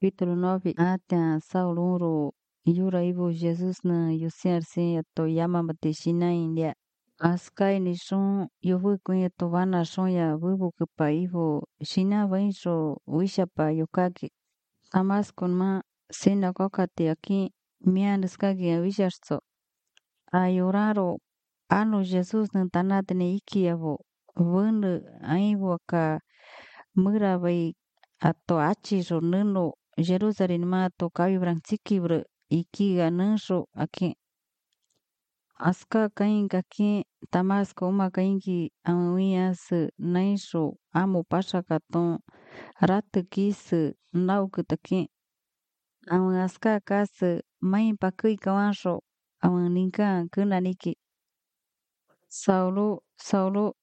Capítulo 9. Atia Saulo ro yura ibo Jesus na yusiarse ato yama batishina india. Askai ni shon yobu kunya to vana shon ya bubu kupa ibo shina vainso wishapa yukaki. Tamas kunma sina kokati aki mianskagi avisharso. Ayoraro ano Jesus na tanatne iki abo. Vundu aibo ka mura vai ato achiso nuno Jerusalem ma to kawi branciki bro ikiga nansho aki aska kain kaki Damasco uma kainki awias naisho amo pasha katon rat kis nauk taki awan aska kas mai pakui kawansho awan ninka kunaniki Saulo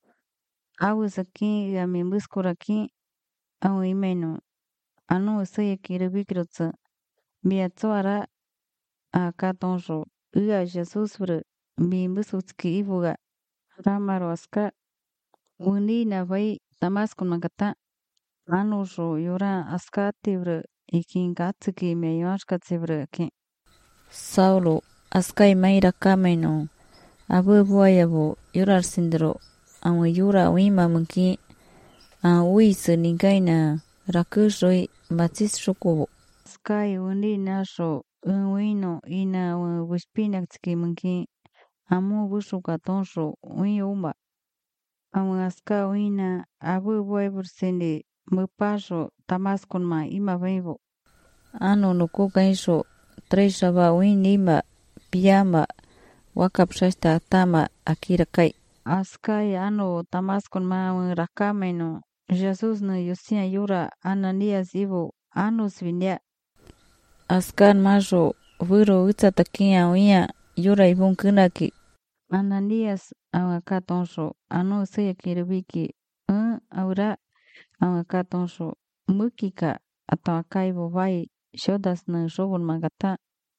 awusaki ami muskuraki awan imeno anu saya kira bikirotsa miatsuara a katonso uga Jesus bro mi musutski ibuga ramaro aska uni na vai Damasco magata anu so yura aska tibro ikin katsuki me yoshka tibro ki Saulo aska imaira kameno abu buayabo yura sindro amu yura wima mungki a uisu ningaina rakushoi matis shukubo sky undi nasho unwino ina wispinakski mungki amu bushuka tonsho uyuma amu aska wina abu boy bursindi mupasho tamaskun ma ima vaibo ano nuku kaisho treshaba winima piyama wakapshashta tama akira kai askai ano tamaskun ma rakameno Jesus no yusia yura Ananias ibo anos vinia askan majo vuro utsatakia uia yura ibun kunaki Ananias awakatonsho ano saya kiribiki aura awakatonsho mukika atawakaibo vai shodas na shobun magata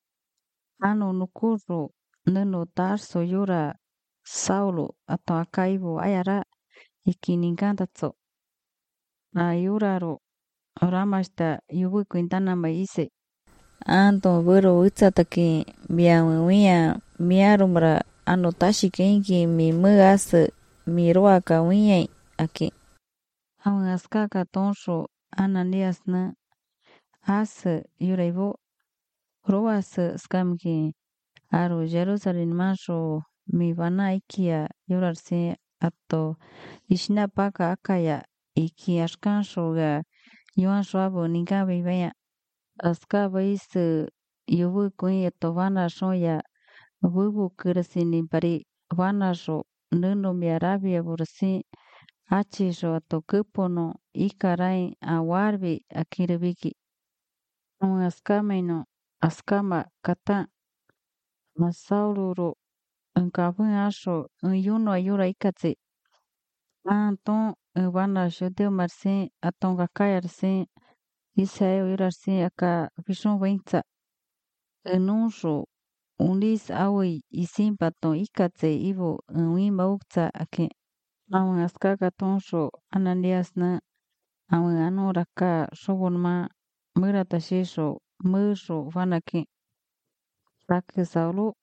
ano nukuro nano tarso yura Saulo atawakaibo ayara ikininkantatso ayuraro ramashta yubu kuintana maise anto vuro utsataki miawia miarumra ano tashi kenki mi muas mi roaka wiai aki awan askaka tonsho Ananias na as yuraibo roas skamki aro Jerusalem masho mi vana ikia yurarse ato ishna paka akaya iki ashkansho ga yuan shwabo ninga bibaya aska bais yubu kuya to vana shoya bubu kursini pari vana sho nuno mi arabia bursi achisho to kupono ikarai awarbi akiribiki askamaino askama kata masaururo nkabun asho yuno ayura ikatse anton vana shudeu marse atonga kayarse isayo irarse aka vishon vaintsa enusho unis awi isimbaton ikatse ivo wima ukta ake awan askaka tonsho Ananias na awan anoraka shobonma murata shisho musho vanaki ake Saulo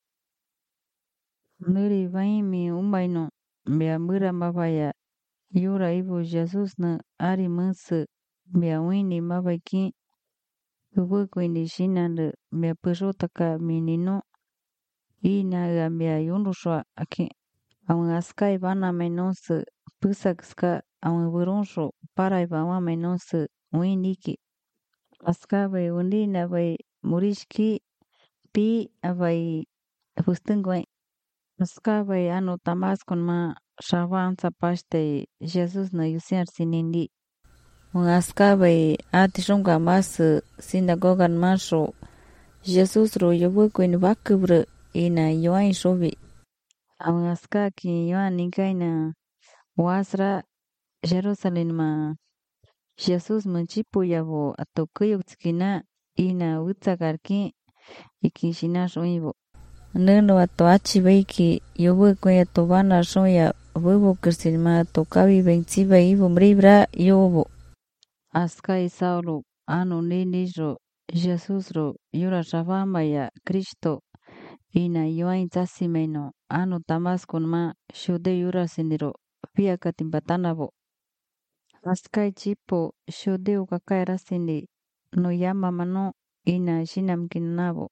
nuri vaimi umaino mea mura mavaya yura ibo Jesus na ari munsu mea wini mavaiki yubuku ini shinandu mea pushotaka minino ina mea yundushwa aki awan askai vana menonsu pusakska awan buronsho para ibawa menonsu winiki aska vai undina vai murishki pi vai fustungwai aska vai ano Damasco ma shavanza paste Jesus na yusiar sinindi un aska vai atishunga mas sinagoga masho Jesus ro yobuku in vakubru ina yoan shobi awan aska ki yoan ninkaina wasra Jerusalem ma Jesus manchipu yabo atokuyuktskina ina utsakarki ikishina shoibo nuno ato achibaiki yobuku yato vana shoya bubu kirsilma to kawi bengtsiba ibo mribra yobo askai Saulo anu nilillo Jesusro yura shabamaya Cristo ina yuain tasimeno anu Damascunma shude yura siniro piakatimbatanabo. Askai chipo shude ukakaira sini no yama mano ina shinamkinabo.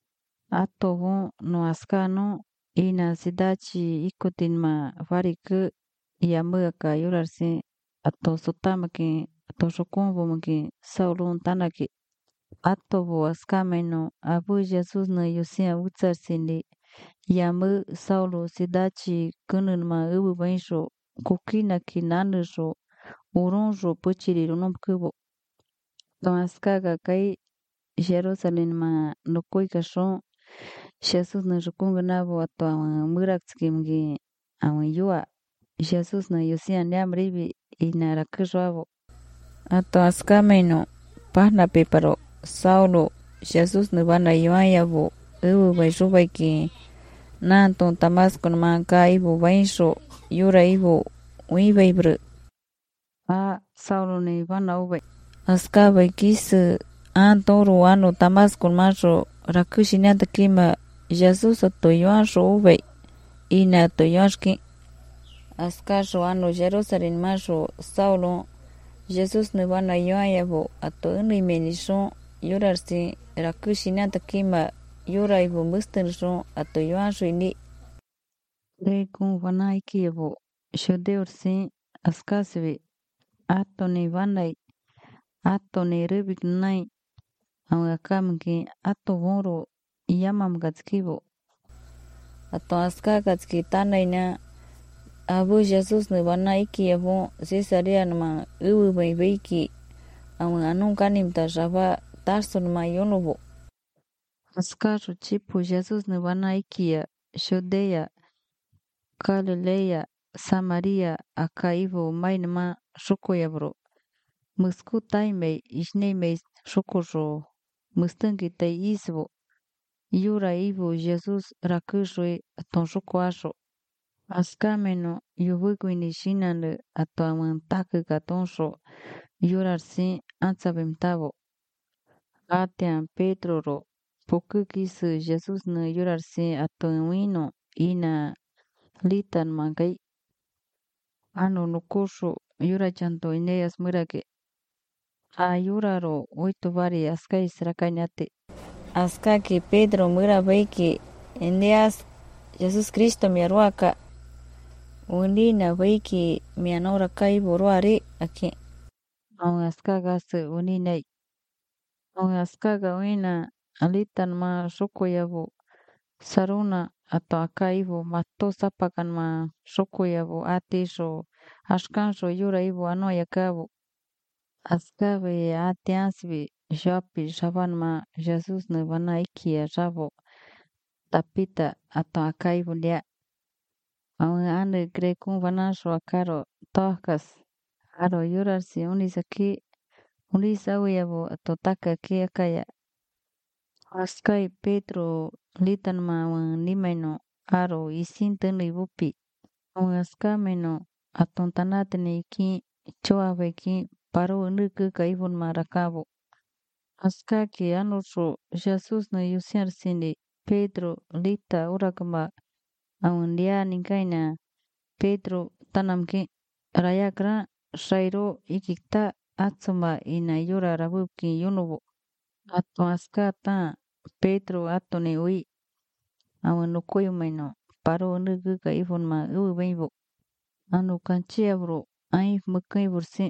Atobo no askano ina sidachi ikutinma variku yamuaka yurarsi ato sotamaki ato shokumbumaki saulun tanaki. Atobo askameno abu Jesus na yusia utsarsindi yamu saulo sidachi kununma ubu bainsho kukina kinanusho urunjo puchiri kubo. Don askaga kai Jerusalem ma nukoi kasho Jesus na rukungunabo ato awan murakskimgi awan yua Jesus na yusia nyamribi inarakushwabo. Ato askameno pahna peparo Saulo Jesus nubana yuayabo ubu baishubaiki nanton Damasco manka ibu baisho yura ibu uibaibru. A Saulo ni bana ube. Askaba kisu antoro anu Damasco macho rakushi nyanta kima Jesus ato yuasho ube ina ato yuashki. Askasho anu Jerusalem macho Saulo Jesus nubana yuayabo ato unimenisho yurarsi rakushi nyanta kima yura ibu mustinsho ato yuasho ini. Le kun vana ikiyabo shodeur askasibi ato ni vanai ato ni rubik nai akamki ato voro yamam gatskibo ato aska gatski tanaina abu Jesus ni vana ikiyabo Cesarea nma ubu baiki anun kanimta shaba tarso nma yonobo askasho chipo Jesus ni vana ikiya Judea Galilea Samaria akaibo mainma shukoyabro musku taimei isneimei shukojo mustungi tai isbo yura ibo Jesus rakushwe aton shukoasho askameno yubukwini shinanu aton taku gatonsho yurarsi ansabemtabo atian Pedro ro poku kisu Jesus na yurarsi aton wino ina litan mangai anu nukusho yura chanto ineas murake ayuraro oitobari askai srakañate askaki Pedro mura baiki Eneas Jesus Cristo miaruaka unina baiki mianora kai boruari aki au askaga se uninai au askaga wina alitan ma shokoyabo saruna atau akaibo mato sapakan ma shokoyabo atisho ashkansho yura ibo ano yakabo askabe atiansbi shopi shaban ma Jesus ne bana ikia shabo tapita atau akaibo lia au ane grekun bana sho akaro tohkas aro yura si unisaki unisawiyabo atau taka kia kaya askai Pedro litan ma nimaino aro isinten ibupi askameno aton tanatene iki choabeki paro nuku kaibun marakabo askaki anusho Jesus na yusiar sini Pedro lita urakama aun dia ningkaina Pedro tanamki rayakra shairo ikikta atsuma ina yura rabuki yunubo ato askata Pedro atone ui awan nukoyumaino paro nuku kaibun ma ubeibo anu kanchia bro ai mukai bursi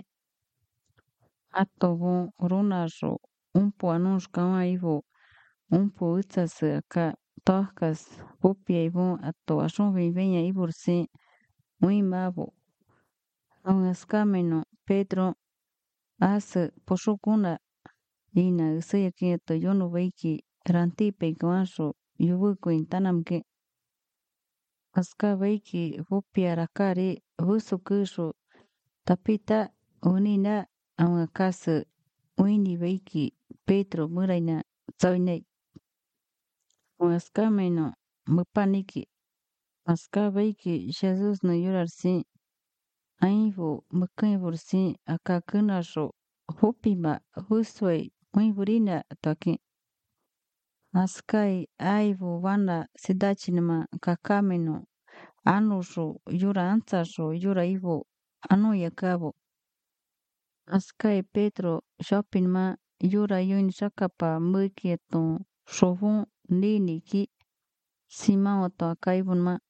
atobo runasho umpo anush kama ibo umpo utsas ka tohkas popia ibo ato ashon viveña ibursi muy mabo aun askameno Pedro as poshokuna ina usayaki ato yono baiki rantipe kwanso yubuko intanamke aska baiki popia rakari busukusho tapita unina aun akas uini baiki Pedro muraina tsoinei askameno mupaniki aska baiki Jesus no yurarsi aibo mukai bursi akakunasho Hupima husway muiburina toki. Askai aivu wana sidachinima kakamino anushu yura ansashu yura ivu anu yakabu. Askai Pedro shopping ma yura yun shakapa mukietu shovu nini ki Simao to akaibun ma